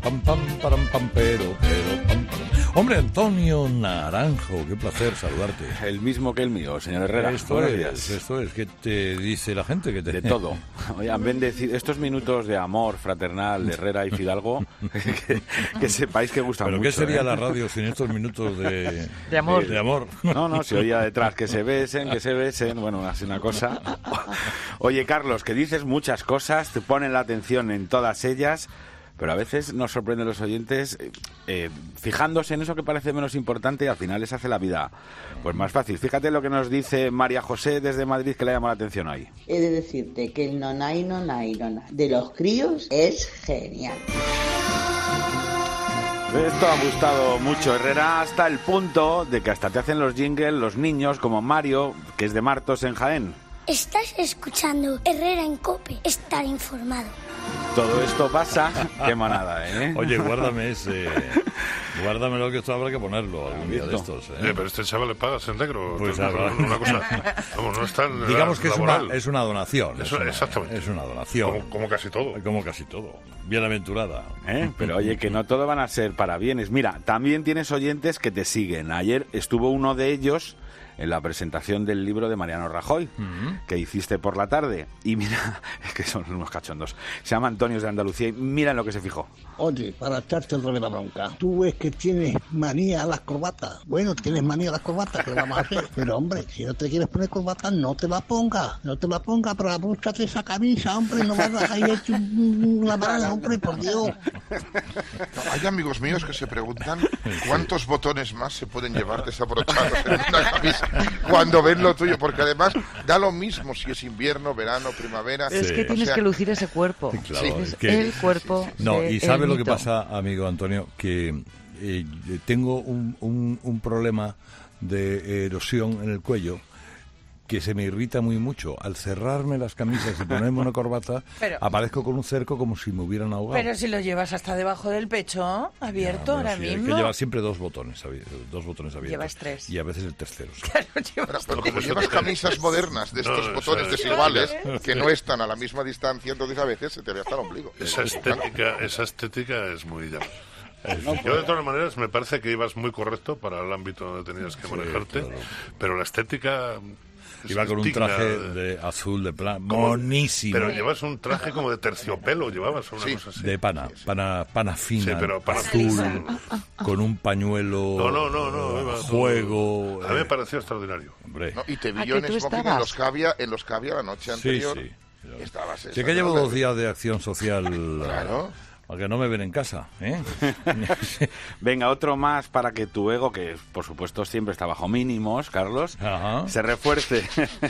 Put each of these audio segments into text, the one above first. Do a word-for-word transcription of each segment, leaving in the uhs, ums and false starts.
pam, pam, param, pam, pero, pero, pam, pam. Hombre, Antonio Naranjo, qué placer saludarte. El mismo que el mío, señor Herrera. Esto Buenos es, días. esto es, ¿qué te dice la gente? Que te... De todo. Oye, ven decir estos minutos de amor fraternal de Herrera y Fidalgo, que, que sepáis que gustan ¿Pero mucho. qué sería ¿eh? la radio sin estos minutos de, de amor? De, de amor. No, no, se oía detrás que se besen, que se besen, bueno, así una cosa. Oye, Carlos, que dices muchas cosas, te ponen la atención en todas ellas, pero a veces nos sorprenden los oyentes eh, fijándose en eso que parece menos importante y al final les hace la vida pues más fácil. Fíjate lo que nos dice María José desde Madrid, que le llama la atención hoy. He de decirte que el nonay, nonay, nonay de los críos es genial. Esto ha gustado mucho, Herrera, hasta el punto de que hasta te hacen los jingles los niños como Mario, que es de Martos en Jaén. Estás escuchando Herrera en COPE, estar informado. Todo esto pasa, qué manada, ¿eh? Oye, guárdame ese... Guárdamelo, que esto habrá que ponerlo algún día de estos, ¿eh? Eh, pero este chaval le pagas en negro. Pues no, habrá. una cosa, vamos, no está en Digamos que es laboral. una, es una donación. Eso, es una, exactamente. Es una donación. Como, como casi todo. Como casi todo. Bienaventurada. ¿Eh? Pero oye, que no todo van a ser para bienes. Mira, también tienes oyentes que te siguen. Ayer estuvo uno de ellos en la presentación del libro de Mariano Rajoy, uh-huh. que hiciste por la tarde. Y mira, es que son unos cachondos. Se llama Antonio de Andalucía y mira en lo que se fijó. Oye, para echarte el revés la bronca, tú ves que tienes manía a las corbatas. Bueno, tienes manía a las corbatas, ¿qué vamos a hacer? Pero hombre, si no te quieres poner corbata, no te la pongas. No te la pongas, pero búscate esa camisa, hombre, no vas a ir hecho una mala, hombre, por Dios. Hay amigos míos que se preguntan cuántos botones más se pueden llevar desabrochados en una camisa cuando ven lo tuyo, porque además da lo mismo si es invierno, verano, primavera. Es Sí. que tienes O sea, que lucir ese cuerpo. Claro, Sí, es es que- el cuerpo. No, de y ¿sabe el lo que mito. pasa, amigo Antonio? Que eh, tengo un, un, un problema de erosión en el cuello que se me irrita muy mucho. Al cerrarme las camisas y ponerme una corbata, Pero- aparezco con un cerco como si me hubieran ahogado. Pero si lo llevas hasta debajo del pecho, abierto Ya, bueno, ahora sí, hay mismo. que llevar siempre dos botones, abi- dos botones abiertos. Llevas tres. Y a veces el tercero. sí. Claro, Pero, llevas pero tres. como llevas camisas modernas de estos No, botones eso es- desiguales que no están a la misma distancia, entonces a veces se te ve hasta el ombligo. Esa estética, esa estética es muy llama. Yo de todas maneras me parece que ibas muy correcto para el ámbito donde tenías que manejarte, claro. pero la estética es Iba con un digna traje de- de azul de plan como- monísimo. Pero llevas un traje como de terciopelo, llevabas una Sí. cosa así. De pana, pana, pana fina, Sí, pero pana azul, fina. con un pañuelo, No, no, no, no, eh, iba todo- juego. A mí me eh, pareció extraordinario. hombre. ¿No? Y te ¿A vi que yo en tú smoking en estabas? los cavia, en los cavia la noche Sí, anterior. sí. Estabas Sí esa, que llevo ¿no? dos días de acción social, Claro. a que no me ven en casa, ¿eh? Venga, otro más para que tu ego, que por supuesto siempre está bajo mínimos, Carlos, Ajá. se refuerce.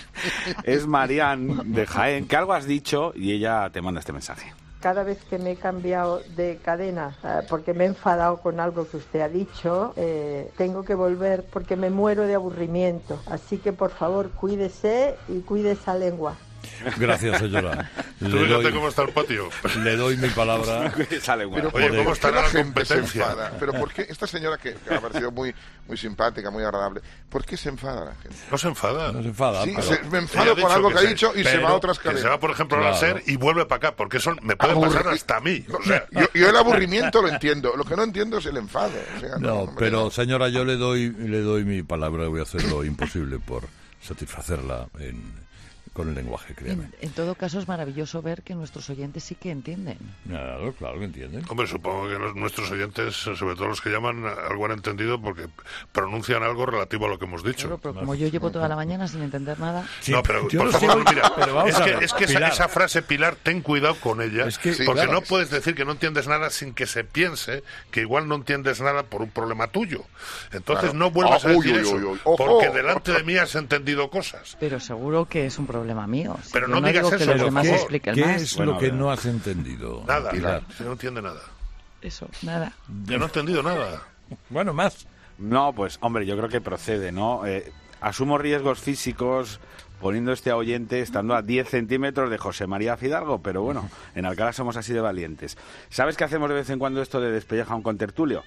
Es Marian de Jaén, que algo has dicho y ella te manda este mensaje. Cada vez que me he cambiado de cadena eh, porque me he enfadado con algo que usted ha dicho, eh, tengo que volver porque me muero de aburrimiento. Así que por favor cuídese y cuide esa lengua. Gracias, señora. Tú Le fíjate doy, cómo está el patio. le doy mi palabra. Sale bueno. Pero Oye, ¿por ¿cómo qué estará la la gente se competencia? enfada? Pero ¿por qué esta señora que, que me ha parecido muy, muy simpática, muy agradable, ¿por qué se enfada la gente? No se enfada. No se enfada. Sí, pero- se- me Ella enfado ha con algo que ha se- dicho y se pero va a otras Que se va, cadenas. por ejemplo, a la Claro. SER y vuelve para acá, porque eso me puede pasar Aburri- hasta a mí. O sea, yo, yo el aburrimiento lo entiendo, lo que no entiendo es el enfado. O sea, No, hombre, pero no. señora, yo le doy le doy mi palabra, voy a hacer lo imposible por satisfacerla en, con el lenguaje, créame. En, en todo caso, es maravilloso ver que nuestros oyentes sí que entienden. Claro, claro que entienden. Hombre, supongo que los- nuestros oyentes, sobre todo los que llaman, algo han entendido porque pronuncian algo relativo a lo que hemos dicho. Claro, pero como yo llevo toda la mañana sin entender nada, Sí, no, pero yo por no favor, sé, mira, pero vamos es a que, ver, es que esa, Pilar. esa frase, Pilar, ten cuidado con ella, Es que, Sí, porque claro. no puedes decir que no entiendes nada sin que se piense que igual no entiendes nada por un problema tuyo. Entonces Claro. no vuelvas Ah, a uy, decir uy, eso, uy, uy. Ojo. porque delante de mí has entendido cosas. pero seguro que es un problema mío. Si Pero yo no no digas digo que eso, los por demás favor. expliquen ¿Qué más. es Bueno, lo que a ver. no has entendido? Nada, Pilar? se no entiende nada. Eso, nada. Yo no he entendido nada. Bueno, más. No, pues hombre, yo creo que procede, ¿no? Eh, asumo riesgos físicos poniendo este oyente estando a diez centímetros de José María Fidalgo, pero bueno, en Alcalá somos así de valientes. ¿Sabes qué hacemos de vez en cuando esto de despelleja un contertulio?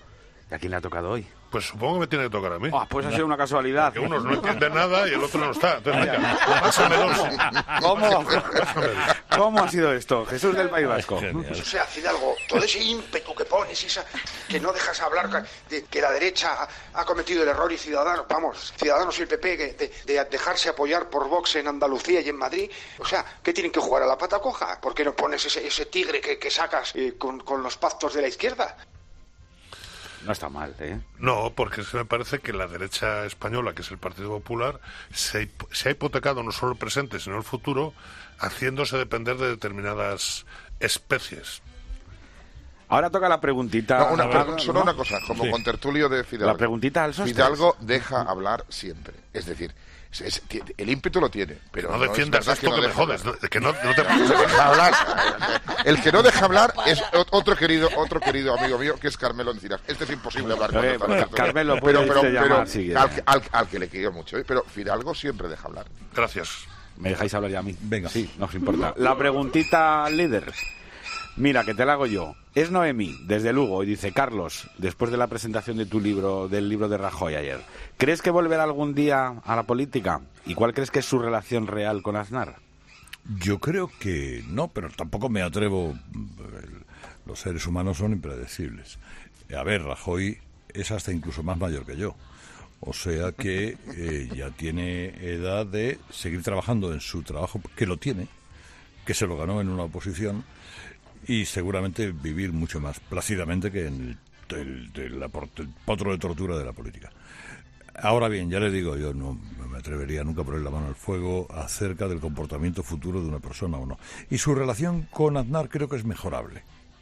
¿Y a quién le ha tocado hoy? Pues supongo que me tiene que tocar a mí. Oh, pues ha sido una casualidad. Que unos no entienden nada y el otro no está. Entonces, venga, pásamelos. ¿Cómo? ¿Cómo ha sido esto? Jesús del País Vasco. O sea, Fidalgo, todo ese ímpetu que pones, esa, que no dejas hablar de que la derecha ha, ha cometido el error y Ciudadanos, vamos, Ciudadanos y el P P, que de, de dejarse apoyar por Vox en Andalucía y en Madrid, o sea, ¿qué tienen que jugar a la pata coja? ¿Por qué no pones ese, ese tigre que, que sacas eh, con, con los pactos de la izquierda? No está mal, ¿eh? No, porque se me parece que la derecha española, que es el Partido Popular, se, se ha hipotecado no solo el presente, sino el futuro, haciéndose depender de determinadas especies. Ahora toca la preguntita... No, una, ¿no? solo una cosa, como Sí. contertulio de Fidalgo. La preguntita al sostre. Fidalgo deja hablar siempre. Es decir, es- es- tiene- el ímpetu lo tiene, pero No no, defiendas es verdad esto que, no me deja jodes, hablar. no, que no, no te No deja hablar. El que no deja hablar es o- otro querido otro querido amigo mío, que es Carmelo Encinas. Este es imposible hablar con Eh, él. bueno, Carmelo, puede usted llamar si quiere. al, que- al- al que le quiero mucho, ¿eh? Pero Fidalgo siempre deja hablar. Gracias. ¿Me dejáis hablar ya a mí? Venga. Sí, no os importa. La preguntita líder. Mira, que te la hago yo. Es Noemí, desde Lugo, y dice: Carlos, después de la presentación de tu libro, del libro de Rajoy ayer, ¿crees que volverá algún día a la política? ¿Y cuál crees que es su relación real con Aznar? Yo creo que no, pero tampoco me atrevo. El- Los seres humanos son impredecibles. A ver, Rajoy es hasta incluso más mayor que yo. O sea que eh, ya tiene edad de seguir trabajando en su trabajo, que lo tiene, que se lo ganó en una oposición, y seguramente vivir mucho más plácidamente que en el, el- el- la por- el potro de tortura de la política. Ahora bien, ya le digo, yo no me atrevería nunca a poner la mano al fuego acerca del comportamiento futuro de una persona o no. Y su relación con Aznar creo que es mejorable.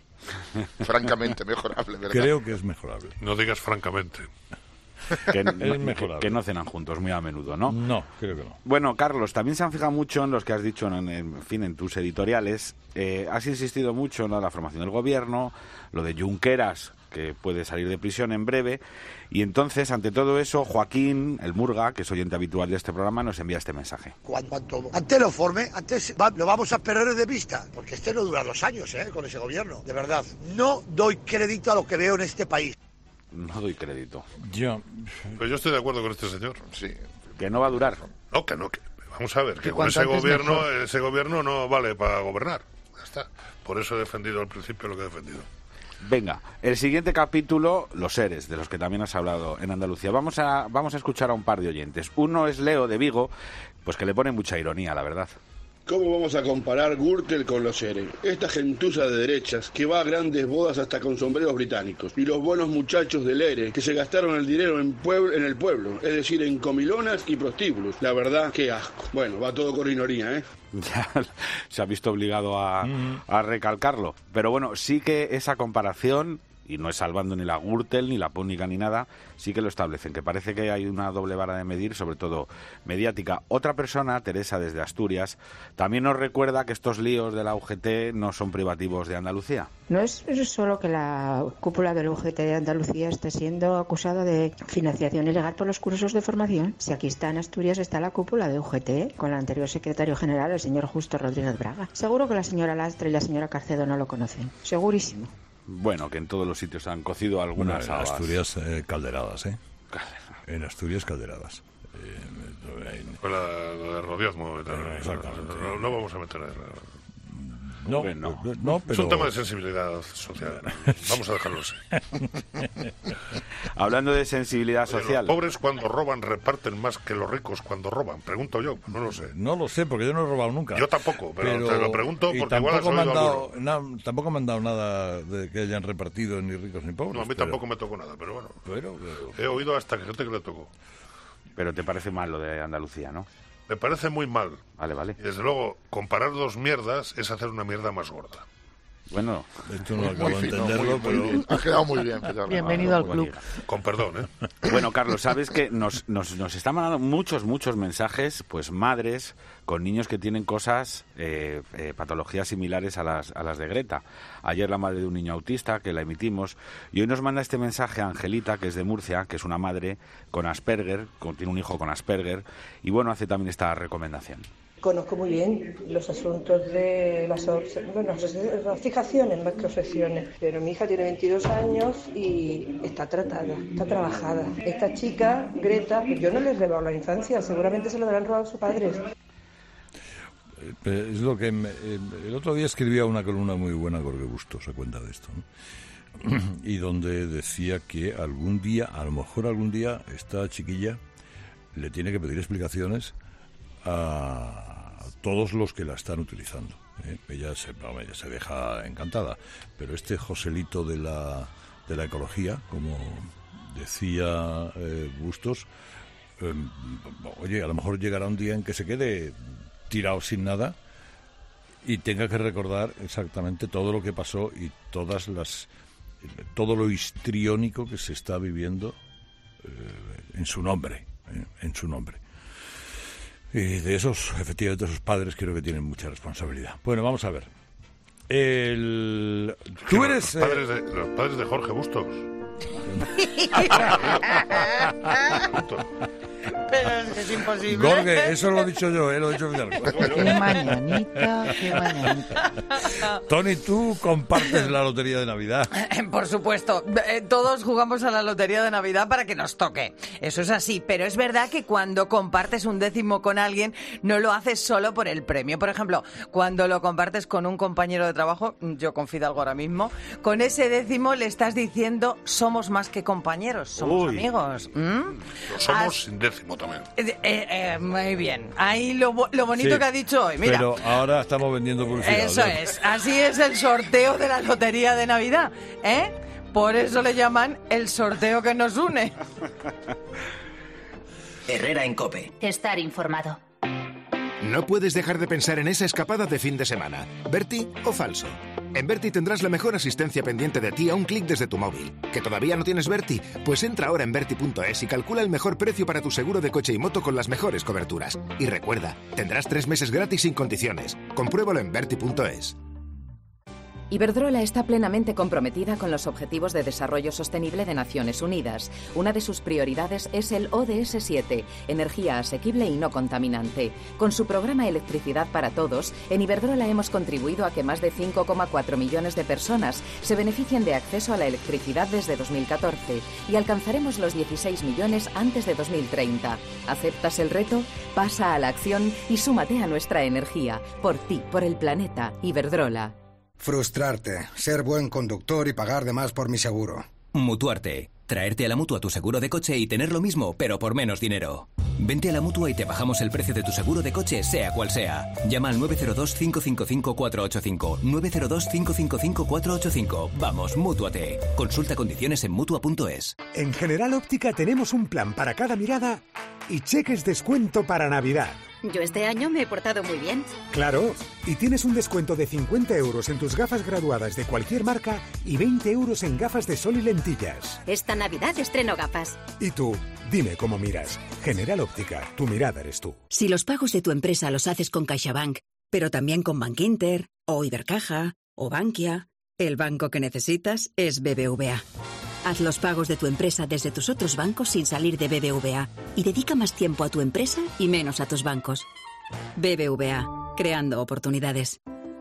Francamente mejorable, ¿verdad? Creo que es mejorable. No digas francamente. Que, Es no- mejorable. que no cenan juntos muy a menudo, ¿no? No, creo que no. Bueno, Carlos, también se han fijado mucho en los que has dicho, en, en fin, en tus editoriales. Eh, has insistido mucho en lo de la formación del gobierno, lo de Junqueras, que puede salir de prisión en breve. Y entonces, ante todo eso, Joaquín, el Murga, que es oyente habitual de este programa, nos envía este mensaje. Cuanto antes lo forme, antes va- lo vamos a perder de vista, porque este no dura dos años, ¿eh? Con ese gobierno, de verdad. No doy crédito a lo que veo en este país. No doy crédito. Yo... Pero yo estoy de acuerdo con este señor. Sí. Que no va a durar. No, que no. Que, vamos a ver, que Que con cuanto ese antes gobierno, mejor. ese gobierno no vale para gobernar. Ya está. Por eso he defendido al principio lo que he defendido. Venga, el siguiente capítulo, los seres, de los que también has hablado en Andalucía. Vamos a, vamos a escuchar a un par de oyentes. Uno es Leo de Vigo, pues que le pone mucha ironía, la verdad. ¿Cómo vamos a comparar Gürtel con los seres? Esta gentuza de derechas que va a grandes bodas hasta con sombreros británicos. Y los buenos muchachos del E R E que se gastaron el dinero en, pueblo, en el pueblo, es decir, en comilonas y prostíbulos. La verdad, qué asco. Bueno, va todo con ironía, ¿eh? Ya se ha visto obligado a, a recalcarlo. Pero bueno, sí que esa comparación, y no es salvando ni la Gürtel, ni la Púnica, ni nada, sí que lo establecen, que parece que hay una doble vara de medir, sobre todo mediática. Otra persona, Teresa, desde Asturias, también nos recuerda que estos líos de la U G T no son privativos de Andalucía. No es solo que la cúpula del U G T de Andalucía esté siendo acusada de financiación ilegal por los cursos de formación. Si aquí está en Asturias, está la cúpula de U G T con el anterior secretario general, el señor Justo Rodríguez Braga. Seguro que la señora Lastre y la señora Carcedo no lo conocen. Segurísimo. Bueno, que en todos los sitios han cocido Bueno, algunas en habas. Asturias eh, calderadas, ¿eh? En Asturias calderadas. Eh, en- Fue la, la de Rodiazmo. y tal. Exactamente. No, no vamos a meter ahí. No, Bueno. eh, no, Es pero... un tema de sensibilidad social. Vamos a dejarlo así. Hablando de sensibilidad Oye, social. los pobres cuando roban reparten más que los ricos cuando roban. Pregunto yo, no lo sé. No lo sé, porque yo no he robado nunca. Yo tampoco, pero te lo pregunto y porque igual has tampoco me han oído dado, na- tampoco me han dado nada de que hayan repartido ni ricos ni pobres. No, a mí pero- tampoco me tocó nada, pero bueno. pero- pero- He oído hasta que gente que le tocó. Pero te parece mal lo de Andalucía, ¿no? Me parece muy mal. Vale, vale. Y desde luego, comparar dos mierdas es hacer una mierda más gorda. Bueno, esto no acabo Muy de fino, entenderlo, muy, muy pero... bien. Ha quedado muy bien. Fidalgo. Bienvenido al club. Con perdón, ¿eh? Bueno, Carlos, sabes que nos, nos, nos están mandando muchos, muchos mensajes, pues madres con niños que tienen cosas, eh, eh, patologías similares a las, a las de Greta. Ayer la madre de un niño autista, que la emitimos, y hoy nos manda este mensaje a Angelita, que es de Murcia, que es una madre con Asperger, con, tiene un hijo con Asperger, y bueno, hace también esta recomendación. Conozco muy bien los asuntos de las, bueno, las fijaciones más que obsesiones, pero mi hija tiene veintidós años y está tratada, está trabajada. Esta chica, Greta, yo no les he robado la infancia, seguramente se lo habrán robado sus padres. Es lo que me, el otro día escribía una columna muy buena Jorge Bustos a cuenta de esto, ¿no? Y donde decía que algún día, a lo mejor algún día, esta chiquilla le tiene que pedir explicaciones a todos los que la están utilizando, ¿eh? Ella se, no, ella se deja encantada, pero este Joselito de la de la ecología, como decía eh, Bustos, eh, oye, a lo mejor llegará un día en que se quede tirado sin nada y tenga que recordar exactamente todo lo que pasó y todas las todo lo histriónico que se está viviendo eh, en su nombre, eh, en su nombre. Y de esos, efectivamente, esos padres creo que tienen mucha responsabilidad. Bueno, vamos a ver. El... Tú eres... Los padres, de, los padres de Jorge Bustos. Pero es que es imposible. Jorge, eso lo he dicho yo, eh, lo he dicho Fidalgo. Qué mañanita, qué mañanita. Tony, ¿tú compartes la lotería de Navidad? Por supuesto, eh, todos jugamos a la lotería de Navidad para que nos toque. Eso es así, pero es verdad que cuando compartes un décimo con alguien, no lo haces solo por el premio. Por ejemplo, cuando lo compartes con un compañero de trabajo, yo con Fidalgo ahora mismo, con ese décimo le estás diciendo somos más que compañeros, somos Uy. amigos. ¿Mm? Lo somos As... sin décimo también. Eh, eh, eh, muy bien. Ahí lo, lo bonito Sí, que ha dicho hoy, mira. Pero ahora estamos vendiendo publicidad. Eso ¿verdad? es, así es el sorteo de la lotería de Navidad, ¿eh? Por eso le llaman el sorteo que nos une. Herrera en COPE. Estar informado. No puedes dejar de pensar en esa escapada de fin de semana. ¿Berti o falso? En Berti tendrás la mejor asistencia pendiente de ti a un clic desde tu móvil. ¿Que todavía no tienes Berti? Pues entra ahora en Berti punto es y calcula el mejor precio para tu seguro de coche y moto con las mejores coberturas. Y recuerda, tendrás tres meses gratis sin condiciones. Compruébalo en Berti punto es. Iberdrola está plenamente comprometida con los Objetivos de Desarrollo Sostenible de Naciones Unidas. Una de sus prioridades es el O D S siete, energía asequible y no contaminante. Con su programa Electricidad para Todos, en Iberdrola hemos contribuido a que más de cinco coma cuatro millones de personas se beneficien de acceso a la electricidad desde dos mil catorce y alcanzaremos los dieciséis millones antes de dos mil treinta. ¿Aceptas el reto? Pasa a la acción y súmate a nuestra energía. Por ti, por el planeta. Iberdrola. Frustrarte, ser buen conductor y pagar de más por mi seguro. Mutuarte. Traerte a la Mutua tu seguro de coche y tener lo mismo, pero por menos dinero. Vente a la Mutua y te bajamos el precio de tu seguro de coche, sea cual sea. Llama al nueve cero dos, cinco cinco cinco, cuatro ocho cinco. nueve cero dos, cinco cinco cinco, cuatro ocho cinco. Vamos, Mútuate. Consulta condiciones en Mutua punto es. En General Óptica tenemos un plan para cada mirada y cheques descuento para Navidad. Yo este año me he portado muy bien. Claro, y tienes un descuento de cincuenta euros en tus gafas graduadas de cualquier marca y veinte euros en gafas de sol y lentillas. Esta Navidad estreno gafas. ¿Y tú? Dime cómo miras. General Óptica, tu mirada eres tú. Si los pagos de tu empresa los haces con CaixaBank, pero también con Bankinter, o Ibercaja, o Bankia, el banco que necesitas es B B V A. Haz los pagos de tu empresa desde tus otros bancos sin salir de B B V A y dedica más tiempo a tu empresa y menos a tus bancos. B B V A, creando oportunidades.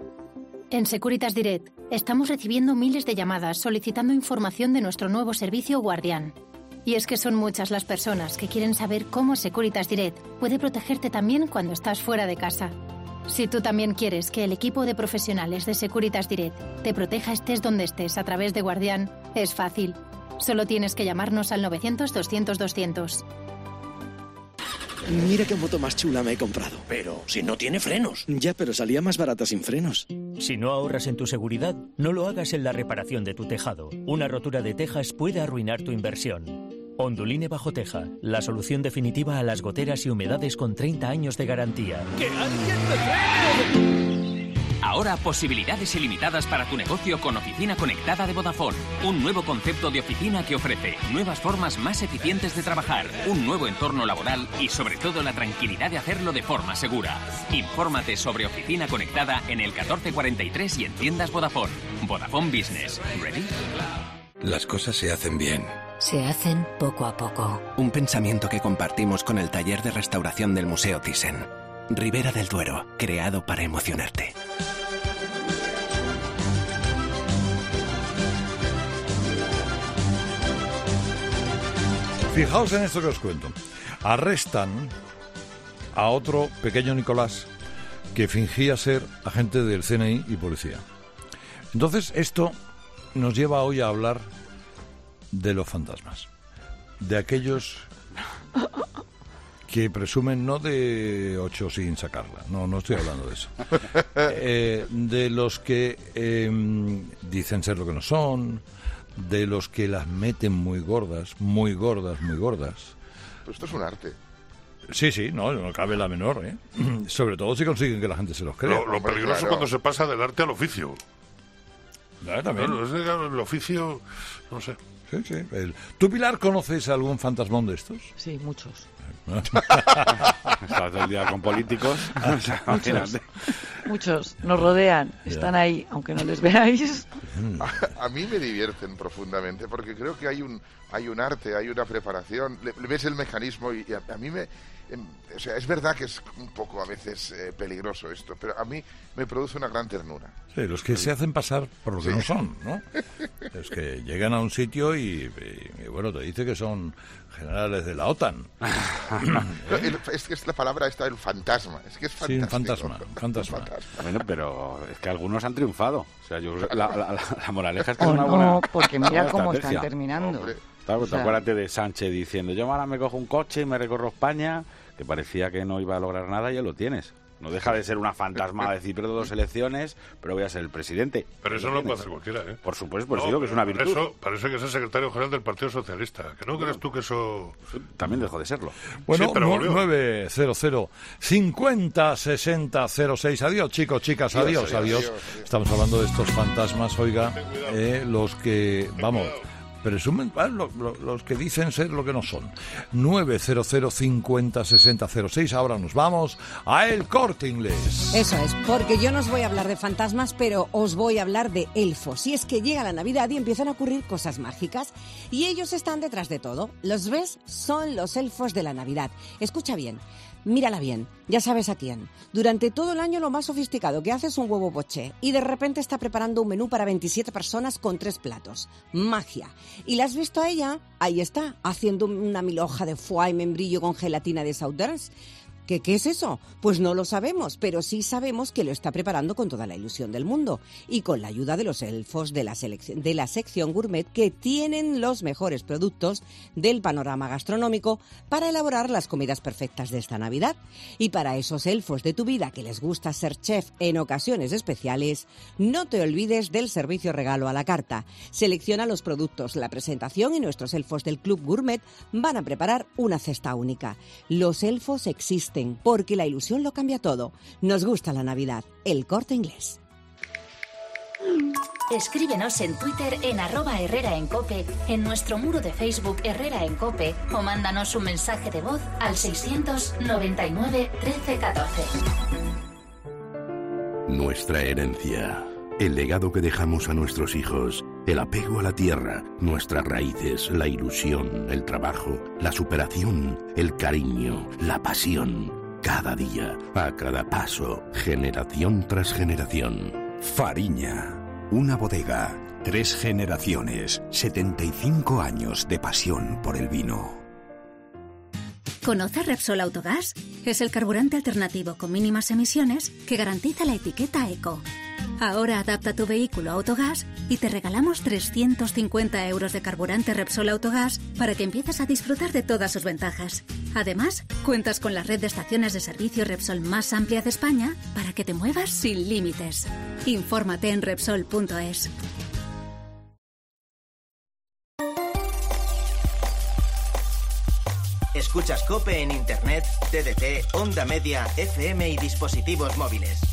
En Securitas Direct estamos recibiendo miles de llamadas solicitando información de nuestro nuevo servicio Guardián. Y es que son muchas las personas que quieren saber cómo Securitas Direct puede protegerte también cuando estás fuera de casa. Si tú también quieres que el equipo de profesionales de Securitas Direct te proteja estés donde estés a través de Guardián, es fácil. Solo tienes que llamarnos al novecientos, doscientos, doscientos. Mira qué moto más chula me he comprado. Pero si no tiene frenos. Ya, pero salía más barata sin frenos. Si no ahorras en tu seguridad, no lo hagas en la reparación de tu tejado. Una rotura de tejas puede arruinar tu inversión. Onduline Bajo Teja, la solución definitiva a las goteras y humedades con treinta años de garantía. ¡Que alguien me frene! Ahora posibilidades ilimitadas para tu negocio con Oficina Conectada de Vodafone. Un nuevo concepto de oficina que ofrece nuevas formas más eficientes de trabajar, un nuevo entorno laboral y sobre todo la tranquilidad de hacerlo de forma segura. Infórmate sobre Oficina Conectada en el catorce cuarenta y tres y en tiendas Vodafone. Vodafone Business. ¿Ready? Las cosas se hacen bien. Se hacen poco a poco. Un pensamiento que compartimos con el taller de restauración del Museo Thyssen. Ribera del Duero, creado para emocionarte. Fijaos en esto que os cuento. Arrestan a otro pequeño Nicolás que fingía ser agente del C N I y policía. Entonces, esto nos lleva hoy a hablar de los fantasmas. De aquellos que presumen no de ocho sin sacarla. No, no estoy hablando de eso. Eh, de los que eh, dicen ser lo que no son, de los que las meten muy gordas, muy gordas, muy gordas. Pero esto es un arte. Sí, sí, no, no cabe la menor, ¿eh? Sobre todo si consiguen que la gente se los crea. Lo, lo peligroso es cuando se pasa del arte al oficio. Claro, también. Claro, es el oficio, no sé. Sí, sí. El... ¿Tú, Pilar, conoces algún fantasmón de estos? Sí, muchos. Estás todo el día con políticos. Muchos, muchos nos rodean, están ahí, aunque no les veáis. A, a mí me divierten profundamente porque creo que hay un hay un arte, hay una preparación. Le, le ves el mecanismo y, y a, a mí me... em, o sea, es verdad que es un poco a veces eh, peligroso esto, pero a mí me produce una gran ternura. Sí, los que se hacen pasar por lo que Sí. no son, ¿no? Es que llegan a un sitio y, y, y, bueno, te dice que son generales de la OTAN. No, el- es que es la palabra esta, el fantasma. Es que es Sí, un fantástico. fantasma, fantasma. Bueno, pero es que algunos han triunfado. O sea, yo, la, la, la, la moraleja es que O es una no, buena porque mira buena cómo estrategia. están terminando. Hombre. Claro, O sea- acuérdate de Sánchez diciendo, yo ahora me cojo un coche y me recorro España, que parecía que no iba a lograr nada y ya lo tienes. No deja de ser una fantasma de decir, pierdo dos elecciones, pero voy a ser el presidente. Pero eso no lo puede hacer cualquiera, ¿eh? Por supuesto, por eso No, digo que es una para virtud. Eso, parece que es el secretario general del Partido Socialista. ¿Que no crees tú que eso...? También dejó de serlo. Bueno, Sí, pero volvió. nueve cero cero cincuenta sesenta cero seis. Adiós, chicos, chicas, adiós, Adiós, adiós. adiós, adiós. Estamos hablando de estos fantasmas, oiga, eh, los que, vamos, presumen, ah, lo- lo- los que dicen ser lo que no son. nueve cero cero cincuenta sesenta cero seis. Ahora nos vamos a El Corte Inglés. Eso es, porque yo no os voy a hablar de fantasmas, pero os voy a hablar de elfos. Y es que llega la Navidad y empiezan a ocurrir cosas mágicas. Y ellos están detrás de todo. ¿Los ves? Son los elfos de la Navidad. Escucha bien, mírala bien, ya sabes a quién. Durante todo el año lo más sofisticado que hace es un huevo poché. Y de repente está preparando un menú para veintisiete personas con tres platos. Magia. ¿Y la has visto a ella? Ahí está, haciendo una milhoja de foie y membrillo con gelatina de Sauternes. ¿Qué, ¿Qué es eso? Pues no lo sabemos, pero sí sabemos que lo está preparando con toda la ilusión del mundo y con la ayuda de los elfos de la, selección, de la sección gourmet, que tienen los mejores productos del panorama gastronómico para elaborar las comidas perfectas de esta Navidad. Y para esos elfos de tu vida que les gusta ser chef en ocasiones especiales, no te olvides del servicio regalo a la carta. Selecciona los productos, la presentación y nuestros elfos del Club Gourmet van a preparar una cesta única. Los elfos existen porque la ilusión lo cambia todo. Nos gusta la Navidad. El Corte Inglés. Escríbenos en Twitter en arroba Herrera en Cope, en nuestro muro de Facebook Herrera en Cope, o mándanos un mensaje de voz al seiscientos noventa y nueve trece catorce. Nuestra herencia, el legado que dejamos a nuestros hijos, el apego a la tierra, nuestras raíces, la ilusión, el trabajo, la superación, el cariño, la pasión. Cada día, a cada paso, generación tras generación. Fariña, una bodega, tres generaciones, setenta y cinco años de pasión por el vino. ¿Conoce Repsol Autogás? Es el carburante alternativo con mínimas emisiones que garantiza la etiqueta Eco. Ahora adapta tu vehículo a Autogás y te regalamos trescientos cincuenta euros de carburante Repsol Autogás para que empieces a disfrutar de todas sus ventajas. Además, cuentas con la red de estaciones de servicio Repsol más amplia de España para que te muevas sin límites. Infórmate en Repsol punto es. Escuchas COPE en Internet, T D T, Onda Media, F M y dispositivos móviles.